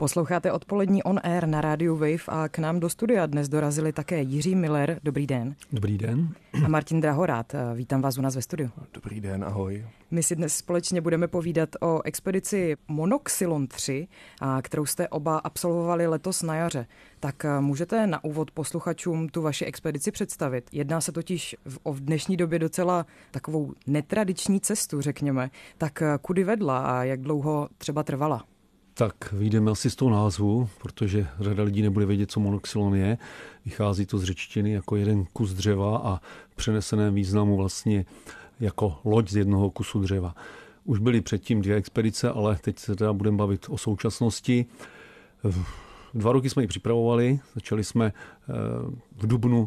Posloucháte odpolední On Air na rádiu Wave a k nám do studia dnes dorazili také Jiří Miller. Dobrý den. Dobrý den. A Martin Drahorát. Vítám vás u nás ve studiu. Dobrý den, ahoj. My si dnes společně budeme povídat o expedici Monoxylon 3, kterou jste oba absolvovali letos na jaře. Tak můžete na úvod posluchačům tu vaši expedici představit? Jedná se totiž v dnešní době docela takovou netradiční cestu, řekněme. Tak kudy vedla a jak dlouho třeba trvala? Tak vyjdeme asi z toho názvu, protože řada lidí nebude vědět, co monoxylon je. Vychází to z řečtiny jako jeden kus dřeva a v přeneseném významu vlastně jako loď z jednoho kusu dřeva. Už byly předtím 2 expedice, ale teď se teda budeme bavit o současnosti. 2 roky jsme ji připravovali, začali jsme v dubnu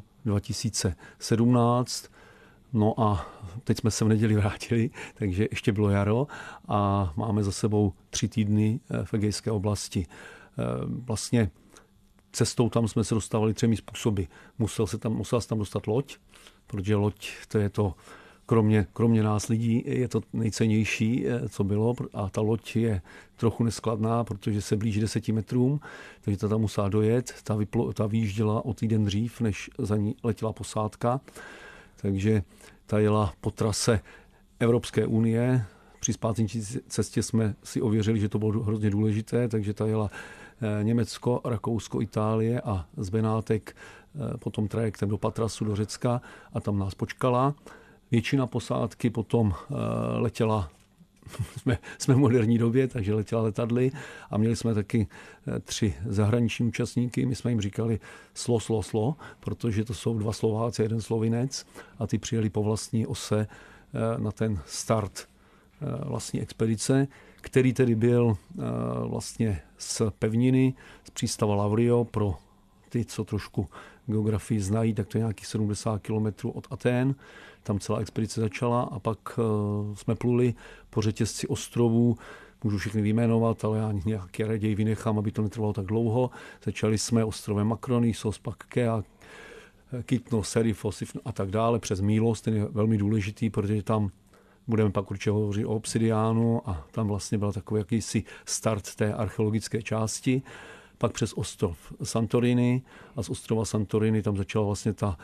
2017, no a teď jsme se v neděli vrátili, takže ještě bylo jaro a máme za sebou 3 týdny v Egejské oblasti. Vlastně cestou tam jsme se dostávali 3 způsoby. Musela se tam dostat loď, protože loď to je to, kromě nás lidí, je to nejcennější, co bylo, a ta loď je trochu neskladná, protože se blíží 10 metrům, takže ta tam musela dojet, ta vyjížděla o týden dřív, než za ní letěla posádka, takže ta jela po trase Evropské unie. Při zpáteční cestě jsme si ověřili, že to bylo hrozně důležité, takže ta jela Německo, Rakousko, Itálie a z Benátek potom trajektem do Patrasu, do Řecka a tam nás počkala. Většina posádky potom letěla, jsme v moderní době, takže letěla letadly a měli jsme taky 3 zahraniční účastníky. My jsme jim říkali slo, protože to jsou 2 Slováci, 1 Slovinec a ty přijeli po vlastní ose na ten start vlastní expedice, který tedy byl vlastně z pevniny, z přístava Lavrio. Pro ty, co trošku geografii znají, tak to je nějakých 70 kilometrů od Atén. Tam celá expedice začala a pak jsme pluli po řetězci ostrovů. Můžu všechny vyjmenovat, ale já nějaké raději vynechám, aby to netrvalo tak dlouho. Začali jsme ostrovem Makronisos, pak Kea, Kytnos, Serifos a tak dále, přes Milos, ten je velmi důležitý, protože tam budeme pak určitě hovořit o obsidiánu a tam vlastně byl takový jakýsi start té archeologické části. Pak přes ostrov Santorini a z ostrova Santorini tam začala vlastně ta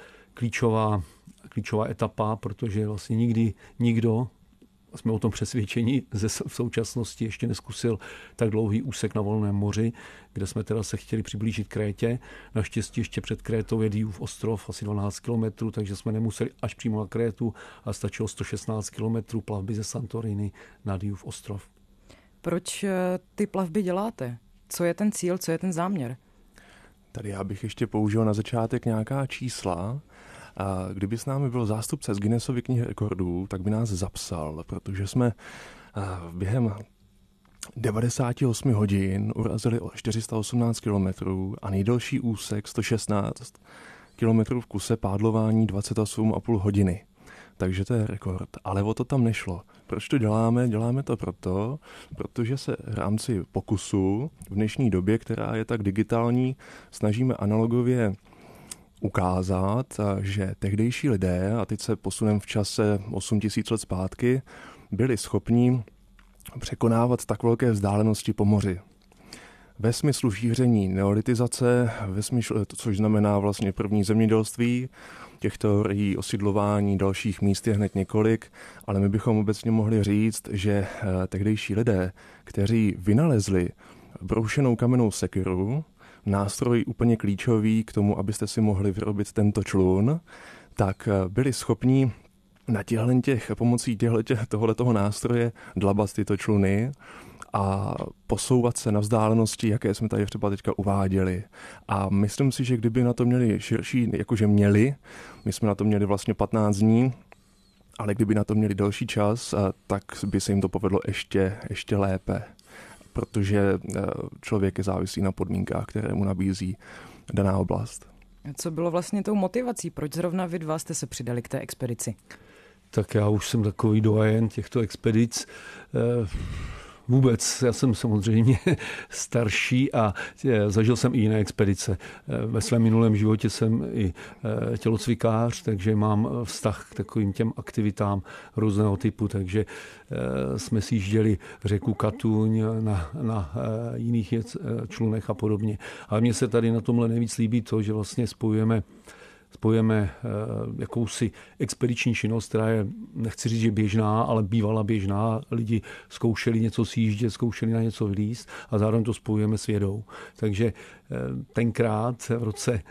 klíčová etapa, protože vlastně nikdo, jsme o tom přesvědčení, v současnosti ještě neskusil tak dlouhý úsek na volném moři, kde jsme teda se chtěli přiblížit Krétě. Naštěstí ještě před Krétou je Diův ostrov, asi 12 kilometrů, takže jsme nemuseli až přímo na Krétu a stačilo 116 kilometrů plavby ze Santorini na Diův ostrov. Proč ty plavby děláte? Co je ten cíl, co je ten záměr? Tady já bych ještě použil na začátek nějaká čísla. A kdyby s námi byl zástupce z Guinnessovy knihy rekordů, tak by nás zapsal, protože jsme během 98 hodin urazili o 418 kilometrů a nejdelší úsek 116 kilometrů v kuse, pádlování 28,5 hodiny. Takže to je rekord. Ale o to tam nešlo. Proč to děláme? Děláme to protože se v rámci pokusu v dnešní době, která je tak digitální, snažíme analogově ukázat, že tehdejší lidé, a teď se posuneme v čase 8000 let zpátky, byli schopni překonávat tak velké vzdálenosti po moři. Ve smyslu šíření neolitizace, což znamená vlastně první zemědělství, těch teorií osidlování dalších míst je hned několik, ale my bychom obecně mohli říct, že tehdejší lidé, kteří vynalezli broušenou kamennou sekyru, nástroj úplně klíčový k tomu, abyste si mohli vyrobit tento člun, tak byli schopni na pomocí tohoto nástroje dlabat tyto čluny a posouvat se na vzdálenosti, jaké jsme tady třeba teďka uváděli. A myslím si, že kdyby na to měli širší, jakože měli, my jsme na to měli vlastně 15 dní, ale kdyby na to měli další čas, tak by se jim to povedlo ještě lépe. Protože člověk je závislý na podmínkách, které mu nabízí daná oblast. Co bylo vlastně tou motivací? Proč zrovna vy 2 jste se přidali k té expedici? Tak já už jsem takový doyen těchto expedic. Vůbec, já jsem samozřejmě starší a zažil jsem i jiné expedice. Ve svém minulém životě jsem i tělocvikář, takže mám vztah k takovým těm aktivitám různého typu, takže jsme si jížděli řeku Katuň na jiných člunech a podobně. Ale mně se tady na tomhle nejvíc líbí to, že vlastně spojujeme jakousi expediční činnost, která je, nechci říct, že běžná, ale bývala běžná. Lidi zkoušeli něco sjíždět, zkoušeli na něco vylízt a zároveň to spojujeme s vědou. Takže tenkrát v roce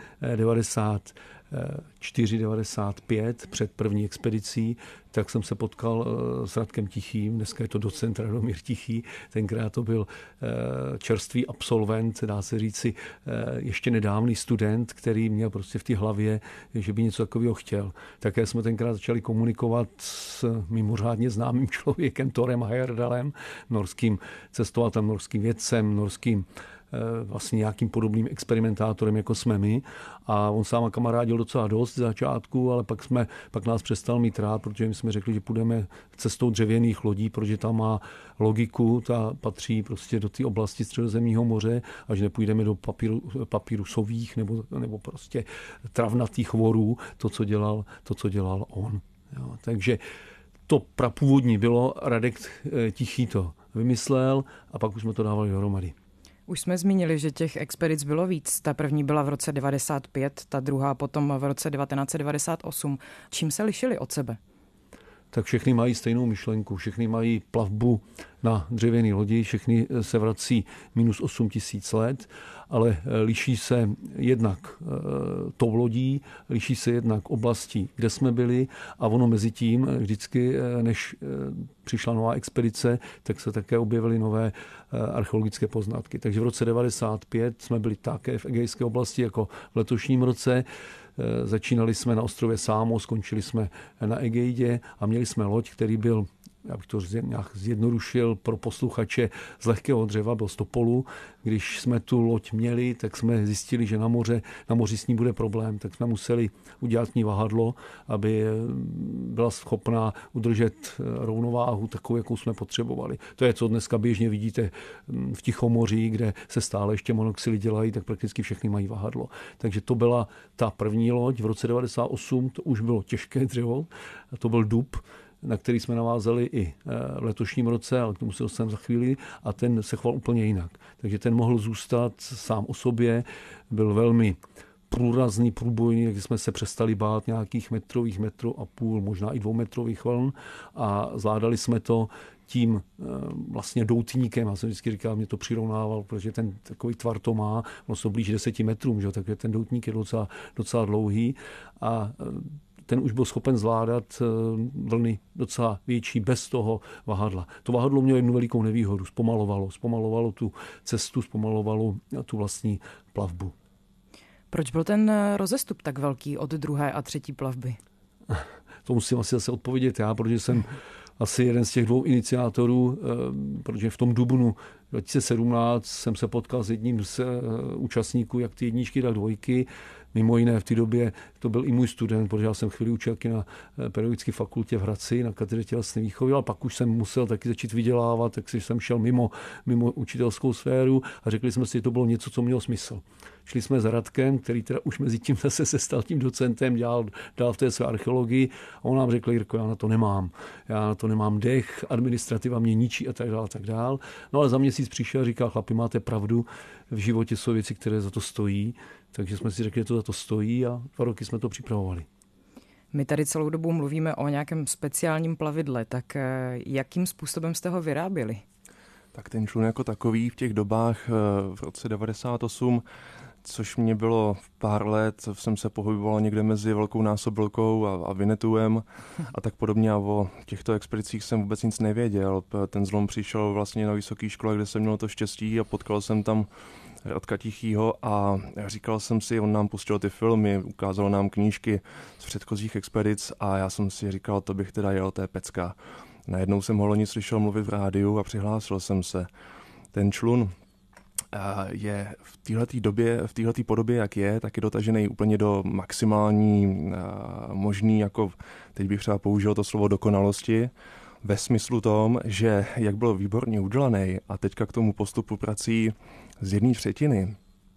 94-95 před první expedicí, tak jsem se potkal s Radkem Tichým, dneska je to docent Radomír Tichý, tenkrát to byl čerstvý absolvent, dá se říci ještě nedávný student, který měl prostě v té hlavě, že by něco takového chtěl. Také jsme tenkrát začali komunikovat s mimořádně známým člověkem Thorem Heyerdalem, norským cestovatelem, norským vědcem, norským vlastně nějakým podobným experimentátorem, jako jsme my. A on sám kamarádil docela dost z začátku, ale pak nás přestal mít rád, protože my jsme řekli, že půjdeme cestou dřevěných lodí, protože tam má logiku, ta patří prostě do té oblasti Středozemního moře, a že nepůjdeme do papírusových nebo prostě travnatých vorů, to, co dělal on. Jo, takže to prapůvodní bylo, Radek Tichý to vymyslel a pak už jsme to dávali dohromady. Už jsme zmínili, že těch expedic bylo víc. Ta první byla v roce 95, ta druhá potom v roce 1998. Čím se lišily od sebe? Tak všechny mají stejnou myšlenku, všechny mají plavbu na dřevěné lodi, všechny se vrací minus 8 000 let, ale liší se jednak tou lodí, liší se jednak oblastí, kde jsme byli, a ono mezi tím vždycky, než přišla nová expedice, tak se také objevily nové archeologické poznatky. Takže v roce 95 jsme byli také v Egejské oblasti jako v letošním roce. Začínali jsme na ostrově Sámos, skončili jsme na Egeidě a měli jsme loď, který byl, já bych to nějak zjednodušil pro posluchače, z lehkého dřeva, byl z topolu. Když jsme tu loď měli, tak jsme zjistili, že na moři s ní bude problém, tak jsme museli udělat s ní vahadlo, aby byla schopná udržet rovnováhu takovou, jakou jsme potřebovali. To je, co dneska běžně vidíte v Tichomoří, kde se stále ještě monoxily dělají, tak prakticky všechny mají vahadlo. Takže to byla ta první loď. V roce 98 to už bylo těžké dřevo, to byl dub, na který jsme navázali i v letošním roce, ale k tomu se dostaneme za chvíli, a ten se choval úplně jinak. Takže ten mohl zůstat sám o sobě, byl velmi průrazný, průbojný, takže jsme se přestali bát nějakých metru a půl, možná i 2metrových vln, a zvládali jsme to tím vlastně doutníkem. Já jsem vždycky říkal, mě to přirovnával, protože ten takový tvar to má, ono se blíží 10 metrům, že? Takže ten doutník je docela dlouhý a ten už byl schopen zvládat vlny docela větší bez toho vahadla. To vahadlo mělo jednu velikou nevýhodu, zpomalovalo tu cestu, zpomalovalo tu vlastní plavbu. Proč byl ten rozestup tak velký od druhé a třetí plavby? To musím asi zase odpovědět já, protože jsem asi jeden z těch dvou iniciátorů, protože v tom dubnu 2017 jsem se potkal s jedním z účastníků, jak ty jedničky, tak dvojky. Mimo jiné v té době to byl i můj student, protože já jsem chvíli učil na pedagogické fakultě v Hradci na katedře tělesné výchovy, ale pak už jsem musel taky začít vydělávat, tak jsem šel mimo učitelskou sféru a řekli jsme si, že to bylo něco, co mělo smysl. Šli jsme s Radkem, který teda už mezi tím zase se stal tím docentem, dělal v té své archeologii, a on nám řekl: Jirko, já na to nemám dech, administrativa mě ničí a tak dál. No ale za měsíc přišel a říkal: chlapi, máte pravdu, v životě jsou věci, které za to stojí, takže jsme si řekli, že to za to stojí, a 2 roky jsme to připravovali. My tady celou dobu mluvíme o nějakém speciálním plavidle, tak jakým způsobem jste ho vyráběli? Tak ten člun jako takový v těch dobách v roce 98, což mě bylo pár let, jsem se pohyboval někde mezi Velkou násobilkou a Vinetuem a tak podobně, a o těchto expedicích jsem vůbec nic nevěděl. Ten zlom přišel vlastně na vysoké škole, kde jsem měl to štěstí, a potkal jsem tam Radka Tichýho a říkal jsem si, on nám pustil ty filmy, ukázal nám knížky z předchozích expedic a já jsem si říkal, to bych teda jel, to je pecka. Najednou jsem ho loni slyšel mluvit v rádiu a přihlásil jsem se. Ten člun je v téhletý době, v téhletý podobě, jak je, tak je dotažený úplně do maximální možný, jako teď bych třeba použil to slovo dokonalosti. ve smyslu tom, že jak byl výborně udělaný a teďka k tomu postupu prací z 1/3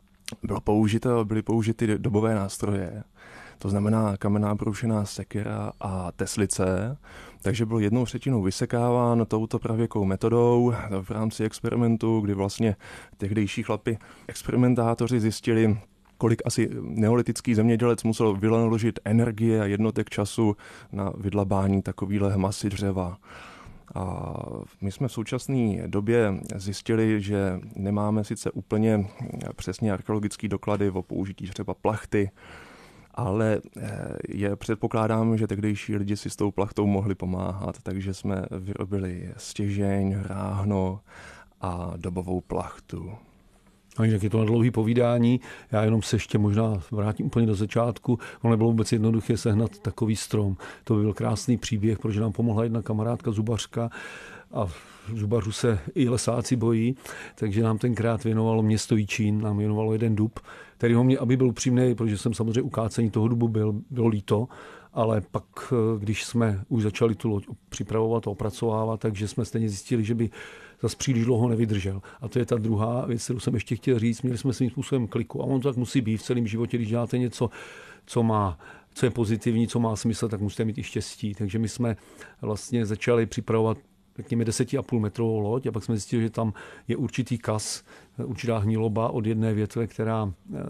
byly použity dobové nástroje, to znamená kamenná broušená sekera a teslice, takže byl 1/3 vysekáván touto pravěkou metodou v rámci experimentu, kdy vlastně tehdejší chlapi experimentátoři zjistili, kolik asi neolitický zemědělec musel vynaložit energie a jednotek času na vydlabání takovýhle masy dřeva. A my jsme v současné době zjistili, že nemáme sice úplně přesně archeologické doklady o použití třeba plachty, ale předpokládám, že tehdejší lidi si s tou plachtou mohli pomáhat, takže jsme vyrobili stěžeň, ráhno a dobovou plachtu. A jak je to na dlouhý povídání, já jenom se ještě možná vrátím úplně do začátku. Ono nebylo vůbec jednoduché sehnat takový strom. To by byl krásný příběh, protože nám pomohla jedna kamarádka zubařka a zubařů se i lesáci bojí, takže nám tenkrát věnovalo město Jičín, nám věnovalo jeden dub, který ho mě, aby byl upřímný, protože jsem samozřejmě ukácení toho dubu bylo líto, ale pak, když jsme už začali tu loď připravovat a opracovávat, takže jsme stejně zjistili, že by zase příliš dlouho nevydržel. A to je ta druhá věc, kterou jsem ještě chtěl říct. Měli jsme svým způsobem kliku. A on to tak musí být v celém životě, když děláte něco, co je pozitivní, co má smysl, tak musíte mít i štěstí. Takže my jsme vlastně začali připravovat řekněme 10,5 metrovou loď a pak jsme zjistili, že tam je určitý kas, určitá hniloba od jedné větve, která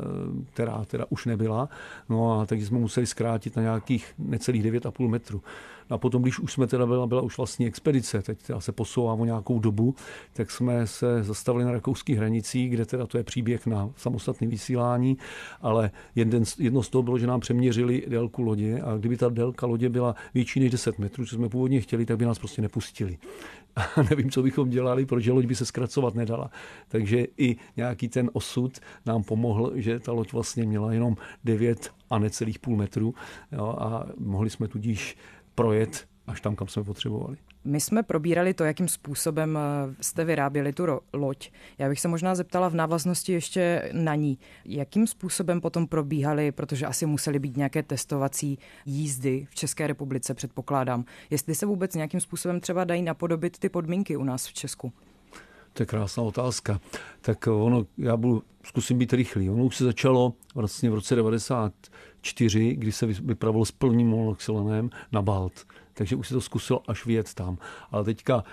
už nebyla. No a takže jsme museli zkrátit na nějakých necelých 9,5 metru. A potom, když už jsme byla už vlastně expedice, teď se posouvám o nějakou dobu, tak jsme se zastavili na rakouských hranicích, kde teda to je příběh na samostatné vysílání, ale jedno z toho bylo, že nám přeměřili délku lodě a kdyby ta délka lodě byla větší než 10 metrů, co jsme původně chtěli, tak by nás prostě nepustili. A nevím, co bychom dělali, protože loď by se zkracovat nedala. Takže i nějaký ten osud nám pomohl, že ta loď vlastně měla jenom 9 a necelých půl metru, jo, a mohli jsme tudíž projet až tam, kam jsme potřebovali. My jsme probírali to, jakým způsobem jste vyráběli tu loď. Já bych se možná zeptala v návaznosti ještě na ní. Jakým způsobem potom probíhaly, protože asi musely být nějaké testovací jízdy v České republice, předpokládám. Jestli se vůbec nějakým způsobem třeba dají napodobit ty podmínky u nás v Česku? To je krásná otázka. Tak zkusím být rychlý. Ono už se začalo vlastně v roce 1994, kdy se vypravilo s plným monoxylenem na Balt. Takže už se to zkusilo až vyjet tam. Ale teďka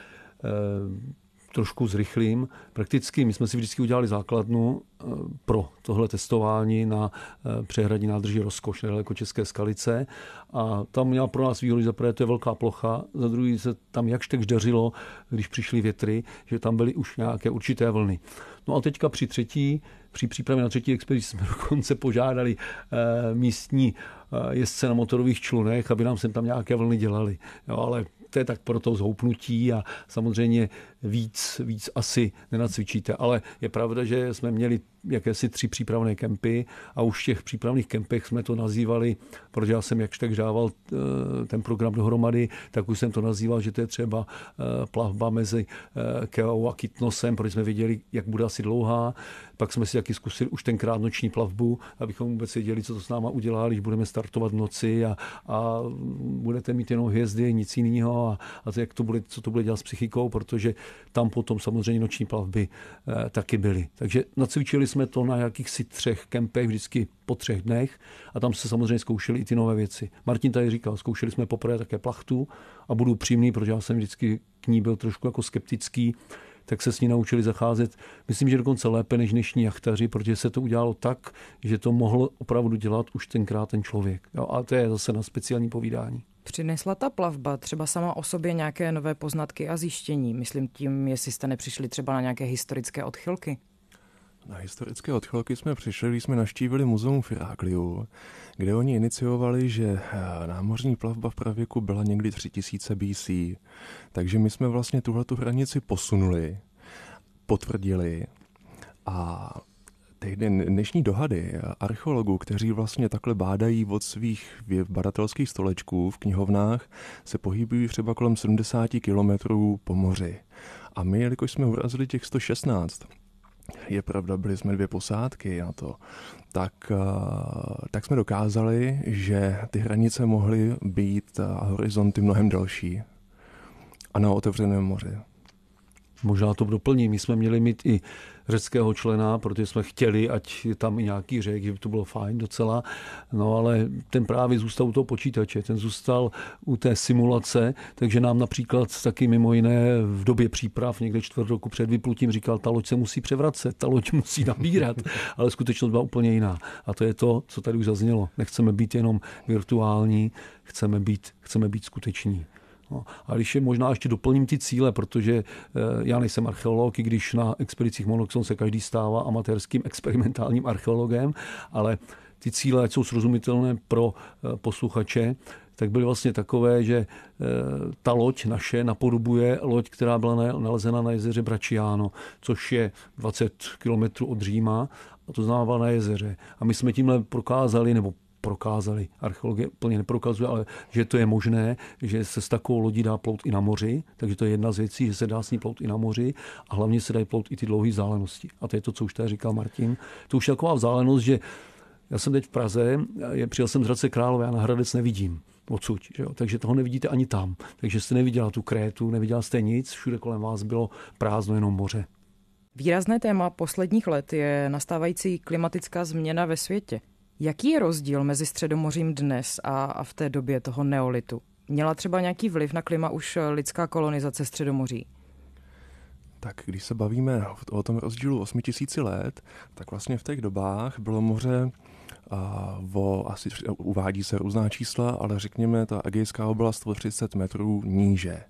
trošku zrychlím. Prakticky my jsme si vždycky udělali základnu pro tohle testování na přehradní nádrži Rozkoš, nedaleko České Skalice. A tam měla pro nás výhodu, že za prvé to je velká plocha, za druhý se tam jakž tak dařilo, když přišly větry, že tam byly už nějaké určité vlny. No a teďka při přípravě na třetí expedici jsme dokonce požádali místní jezdce na motorových člunech, aby nám sem tam nějaké vlny dělali. Jo, ale to je tak pro to zhoupnutí a samozřejmě víc asi nenacvičíte. Ale je pravda, že jsme měli jakési 3 přípravné kempy a už v těch přípravných kempech jsme to nazývali, protože já jsem jakž tak dával ten program dohromady, tak už jsem to nazýval, že to je třeba plavba mezi Keou a Kytnosem, protože jsme věděli, jak bude asi dlouhá. Pak jsme si taky zkusili už tenkrát noční plavbu, abychom vůbec věděli, co to s náma udělá, když budeme startovat v noci a budete mít jenom hvězdy, nic jiného a co to bude dělat s psychikou, protože tam potom samozřejmě noční plavby taky byly. Takže nacvičili jsme to na jakýchsi 3 kempech, vždycky po 3 dnech a tam se samozřejmě zkoušeli i ty nové věci. Martin tady říkal, zkoušeli jsme poprvé také plachtu a budu upřímný, protože já jsem vždycky k ní byl trošku jako skeptický, tak se s ní naučili zacházet, myslím, že dokonce lépe než dnešní jachtaři, protože se to udělalo tak, že to mohl opravdu dělat už tenkrát ten člověk. Jo, a to je zase na speciální povídání. Přinesla ta plavba třeba sama o sobě nějaké nové poznatky a zjištění? Myslím tím, jestli jste nepřišli třeba na nějaké historické odchylky. Na historické odchylky jsme přišli, když jsme navštívili muzeum v Irákliu, kde oni iniciovali, že námořní plavba v pravěku byla někdy 3000 BC. Takže my jsme vlastně tuhletu hranici posunuli, potvrdili a dnešní dohady archeologů, kteří vlastně takhle bádají od svých badatelských stolečků v knihovnách, se pohybují třeba kolem 70 kilometrů po moři. A my, jelikož jsme urazili těch 116, je pravda, byli jsme 2 posádky na to, tak jsme dokázali, že ty hranice mohly být a horizonty mnohem delší. A na otevřeném moři. Možná to doplním. My jsme měli mít i řeckého člena, protože jsme chtěli, ať je tam i nějaký Řek, že by to bylo fajn docela. No ale ten právě zůstal u toho počítače, ten zůstal u té simulace, takže nám například taky mimo jiné v době příprav, někde 4 roku před vyplutím říkal, ta loď se musí převracet, ta loď musí nabírat, ale skutečnost byla úplně jiná. A to je to, co tady už zaznělo. Nechceme být jenom virtuální, chceme být skuteční. No, a když je možná ještě doplním ty cíle, protože já nejsem archeolog, i když na expedicích Monoxylon se každý stává amatérským experimentálním archeologem, ale ty cíle, ať jsou srozumitelné pro posluchače, tak byly vlastně takové, že ta loď naše napodobuje loď, která byla nalezena na jezeře Bracciano, což je 20 kilometrů od Říma, a to znamená na jezeře. A my jsme tímhle prokázali, archeologie plně neprokazuje, ale že to je možné, že se s takovou lodí dá plout i na moři, takže to je jedna z věcí, že se dá s ní plout i na moři a hlavně se dají plout i ty dlouhé vzdálenosti. A to je to, co už tady říkal Martin. To už je taková vzdálenost, že já jsem teď v Praze, přijel jsem z Hradce Králové, já na Hradec nevidím odsud, že jo? Takže toho nevidíte ani tam. Takže jste neviděla tu Krétu, neviděla jste nic, všude kolem vás bylo prázdno, jenom moře. Výrazné téma posledních let je nastávající klimatická změna ve světě. Jaký je rozdíl mezi Středomořím dnes a v té době toho neolitu? Měla třeba nějaký vliv na klima už lidská kolonizace Středomoří? Tak když se bavíme o tom rozdílu 8000 let, tak vlastně v těch dobách bylo moře asi uvádí se různá čísla, ale řekněme, ta Egejská oblast 130 metrů níže.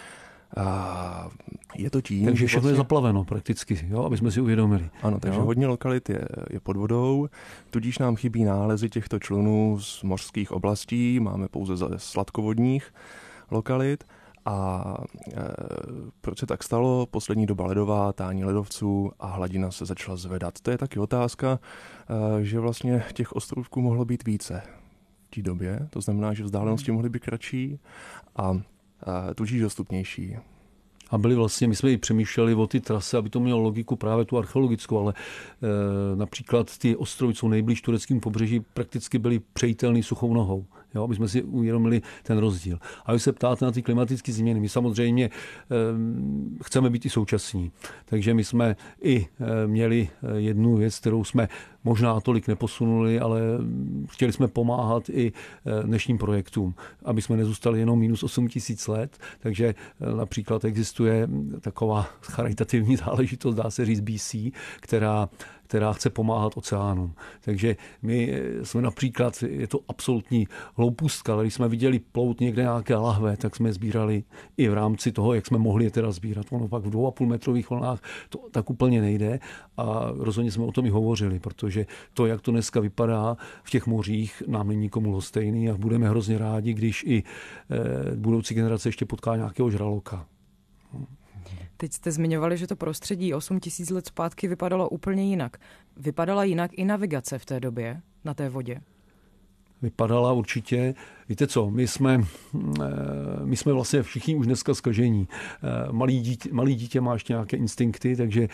Je to tím, takže všechno je zaplaveno prakticky, jo, aby jsme si uvědomili. Ano, takže hodně lokalit je pod vodou, tudíž nám chybí nálezy těchto člunů z mořských oblastí, máme pouze sladkovodních lokalit. A proč se tak stalo? Poslední doba ledová, tání ledovců a hladina se začala zvedat. To je taky otázka, že vlastně těch ostrovků mohlo být více v té době, to znamená, že vzdálenosti mohly být kratší a tudíž dostupnější. A byli vlastně, my jsme i přemýšleli o ty trasy, aby to mělo logiku právě tu archeologickou, ale například ty ostrovy, co nejblíž tureckým pobřeží, prakticky byly přejitelný suchou nohou. Jo, aby jsme si uvědomili ten rozdíl. A když se ptáte na ty klimatické změny, my samozřejmě chceme být i současní. Takže my jsme i měli jednu věc, kterou jsme možná tolik neposunuli, ale chtěli jsme pomáhat i dnešním projektům, aby jsme nezůstali jenom minus 8000 let. Takže například existuje taková charitativní záležitost, dá se říct BC, která chce pomáhat oceánům. Takže my jsme například, je to absolutní hloupůstka, ale když jsme viděli plout někde nějaké lahve, tak jsme sbírali i v rámci toho, jak jsme mohli je teda sbírat. Ono pak v 2,5 metrových vlnách to tak úplně nejde a rozhodně jsme o tom i hovořili, protože to, jak to dneska vypadá v těch mořích, nám není nikomu lhostejný a budeme hrozně rádi, když i budoucí generace ještě potká nějakého žraloka. Teď jste zmiňovali, že to prostředí 8000 let zpátky vypadalo úplně jinak. Vypadala jinak i navigace v té době na té vodě? Vypadala určitě. Víte co, my jsme vlastně všichni už dneska zkažení. Malý dítě má ještě nějaké instinkty, takže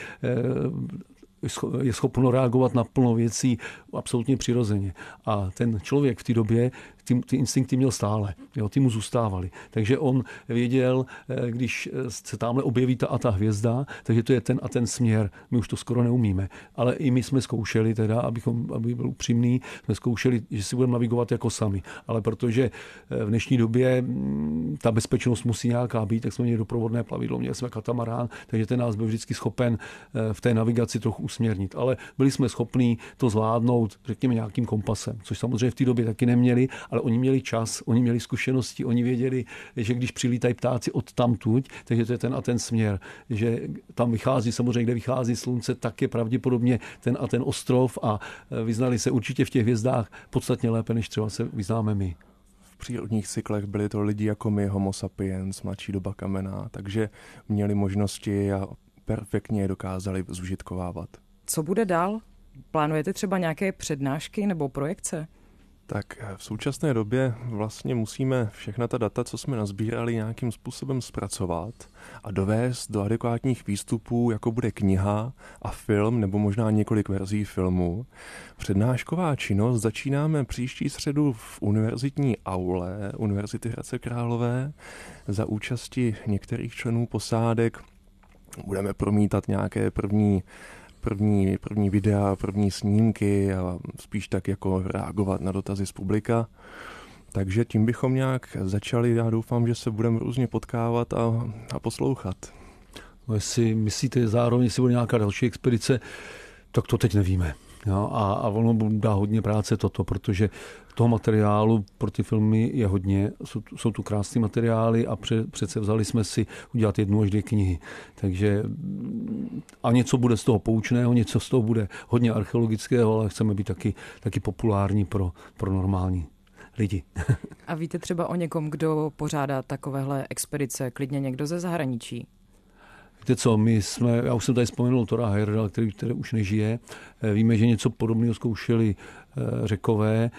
je schopno reagovat na plno věcí absolutně přirozeně. A ten člověk v té době ty instinkty měl stále, jo, ty mu zůstávaly. Takže on věděl, když se tamhle objeví ta a ta hvězda, takže to je ten a ten směr. My už to skoro neumíme. Ale i my jsme zkoušeli, teda, aby byl upřímný, jsme zkoušeli, že si budeme navigovat jako sami. Ale protože v dnešní době ta bezpečnost musí nějaká být, tak jsme měli doprovodné plavidlo, měli jsme katamarán, takže ten nás byl vždycky schopen v té navigaci trochu usměrnit. Ale byli jsme schopní to zvládnout, řekněme, nějakým kompasem, což samozřejmě v té době taky neměli, ale oni měli čas, oni měli zkušenosti, oni věděli, že když přilítají ptáci od tamtuť, takže to je ten a ten směr, že tam vychází, samozřejmě, kde vychází slunce, tak je pravděpodobně ten a ten ostrov a vyznali se určitě v těch hvězdách podstatně lépe, než třeba se vyznáme my. V přírodních cyklech byli to lidi jako my, homo sapiens, mladší doba kamenná, takže měli možnosti a perfektně je dokázali zužitkovávat. Co bude dál? Plánujete třeba nějaké přednášky nebo projekce? Tak v současné době vlastně musíme všechna ta data, co jsme nazbírali, nějakým způsobem zpracovat a dovést do adekvátních výstupů, jako bude kniha a film, nebo možná několik verzí filmu. Přednášková činnost začínáme příští středu v univerzitní aule Univerzity Hradce Králové za účasti některých členů posádek. Budeme promítat nějaké první videa, první snímky a spíš tak jako reagovat na dotazy z publika. Takže tím bychom nějak začali, já doufám, že se budeme různě potkávat a poslouchat. No, jestli myslíte zároveň, jestli bude nějaká další expedice, tak to teď nevíme. Jo, a ono dá hodně práce toto, protože toho materiálu pro ty filmy je hodně, jsou tu krásné materiály a přece vzali jsme si udělat 1 až 2 knihy. Takže a něco bude z toho poučného, něco z toho bude hodně archeologického, ale chceme být taky populární pro normální lidi. A víte třeba o někom, kdo pořádá takovéhle expedice, klidně někdo ze zahraničí? Víte co, já už jsem tady vzpomenul Thora Heyerdala, který už nežije. Víme, že něco podobného zkoušeli Řekové.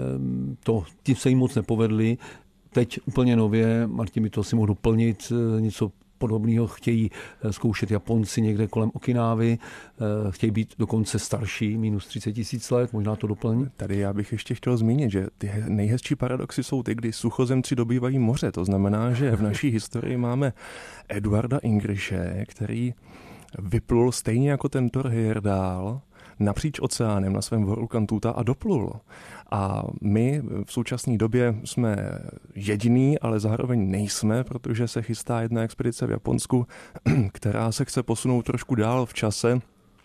Tím se jim moc nepovedli. Teď úplně nově, Martin by to asi mohl doplnit, něco podobného chtějí zkoušet Japonci někde kolem Okinávy. Chtějí být dokonce starší, minus 30 000 let, možná to doplní. Tady já bych ještě chtěl zmínit, že ty nejhezčí paradoxy jsou ty, kdy suchozemci dobývají moře. To znamená, že v naší historii máme Eduarda Ingriše, který vyplul stejně jako ten Thor Heyerdahl napříč oceánem na svém World Cantuta a doplul. A my v současné době jsme jediný, ale zároveň nejsme, protože se chystá jedna expedice v Japonsku, která se chce posunout trošku dál v čase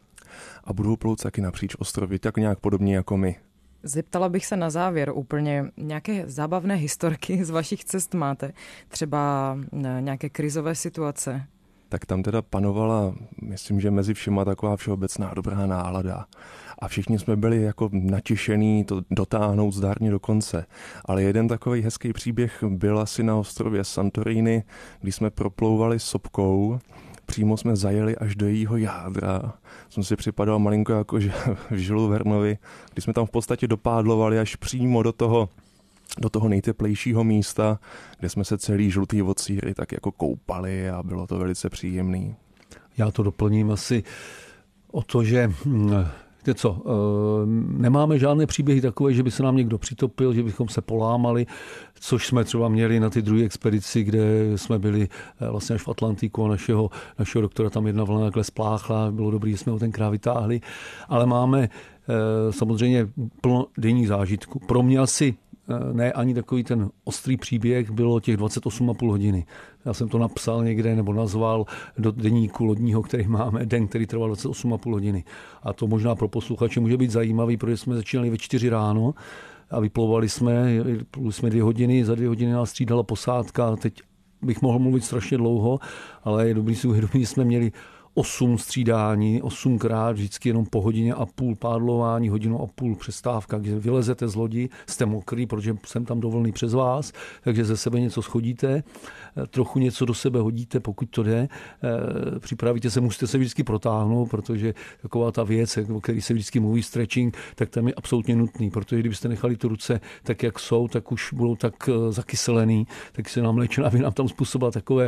a budou plout taky napříč ostrovy, tak nějak podobně jako my. Zeptala bych se na závěr úplně, nějaké zábavné historky z vašich cest máte? Třeba nějaké krizové situace? Tak tam teda panovala, myslím, že mezi všema taková všeobecná dobrá nálada. A všichni jsme byli jako natěšení to dotáhnout zdárně do konce. Ale jeden takový hezký příběh byl asi na ostrově Santorini, kdy jsme proplouvali sopkou. Přímo jsme zajeli až do jejího jádra. Jsem si připadal malinko jako v Žilu Vernovi, kdy jsme tam v podstatě dopádlovali až přímo do toho nejteplejšího místa, kde jsme se celý žlutý od síry tak jako koupali a bylo to velice příjemný. Já to doplním asi o to, že víte co, nemáme žádné příběhy takové, že by se nám někdo přitopil, že bychom se polámali, což jsme třeba měli na ty druhé expedici, kde jsme byli vlastně až v Atlantiku a našeho doktora tam jedna vlna takhle spláchla, bylo dobré, že jsme ho tenkrát vytáhli, ale máme samozřejmě plno denních zážitků. Pro mě asi ne ani takový ten ostrý příběh, bylo těch 28,5 hodiny. Já jsem to napsal někde nebo nazval do deníku lodního, který máme, den, který trval 28,5 hodiny. A to možná pro posluchače může být zajímavý, protože jsme začínali ve 4 ráno a vyplouvali jsme 2 hodiny, za 2 hodiny nás střídala posádka. Teď bych mohl mluvit strašně dlouho, ale je dobrý si uvědomit, že jsme měli 8 střídání, 8krát, vždycky jenom po 1,5 hodině pádlování, 1,5 hodiny přestávka, když vylezete z lodi, jste mokrý, protože jsem tam do vlny přes vás, takže ze sebe něco schodíte, trochu něco do sebe hodíte, pokud to jde, připravíte se, musíte se vždycky protáhnout, protože taková ta věc, o který se vždycky mluví, stretching, tak tam je absolutně nutný, protože kdybyste nechali ty ruce tak, jak jsou, tak už budou tak zakyselený, tak se nám léčina by nám tam způsobila takové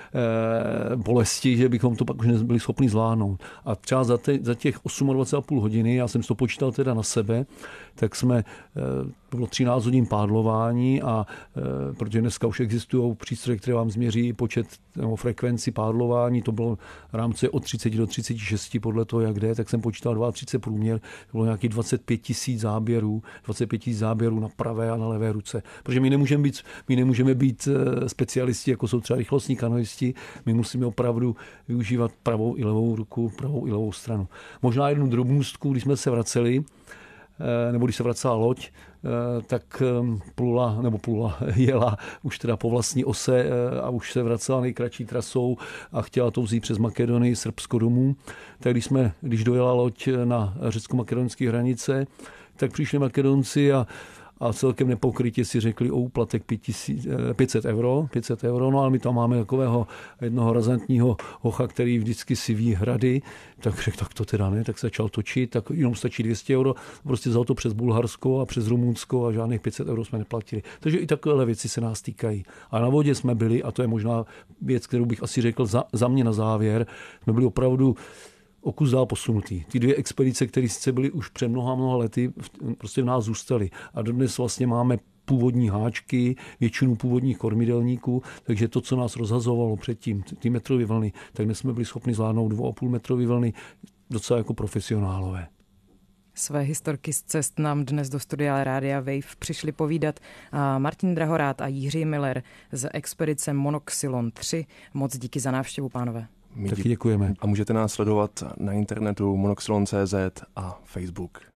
bolesti, že bychom to pak už nebyli schopni zvládnout. A třeba za těch 28,5 hodiny, já jsem to počítal teda na sebe, tak jsme, bylo 13 hodin pádlování a protože dneska už existují přístroje, které vám změří počet nebo frekvenci pádlování, to bylo v rámci od 30 do 36 podle toho, jak jde, tak jsem počítal 32 průměr, to bylo nějakých 25 000 záběrů na pravé a na levé ruce. Protože my nemůžeme být specialisti, jako jsou třeba rychlostní kanoisti, my musíme opravdu využívat pravou i levou ruku, pravou i levou stranu. Možná jednu drobnůstku, když jsme se vraceli, nebo když se vracela loď, tak jela už teda po vlastní ose a už se vracela nejkratší trasou a chtěla to vzít přes Makedonii, Srbsko domů. Tak když dojela loď na řecko-makedonské hranice, tak přišli Makedonci a a celkem nepokrytě si řekli o úplatek 500 euro, no ale my tam máme takového jednoho razantního hocha, který vždycky si ví hrady, tak řekl, tak to teda ne, tak se začal točit, tak jenom stačí 200 euro, prostě za to přes Bulharsko a přes Rumunsko a žádných 500 euro jsme neplatili. Takže i takovéhle věci se nás týkají. A na vodě jsme byli, a to je možná věc, kterou bych asi řekl za mě na závěr, jsme byli opravdu o kus dál posunutý. Ty 2 expedice, které sice byly už před mnoha lety, prostě v nás zůstaly. A dodnes vlastně máme původní háčky, většinu původních kormidelníků, takže to, co nás rozhazovalo předtím, ty metrové vlny, tak dnes jsme byli schopni zvládnout 2,5 metrové vlny docela jako profesionálové. Své historky z cest nám dnes do studia Rádia Wave přišli povídat Martin Drahorát a Jiří Miller z expedice Monoxylon 3. Moc díky za návštěvu, pánové. Taky děkujeme. A můžete nás sledovat na internetu monoxylon.cz a Facebook.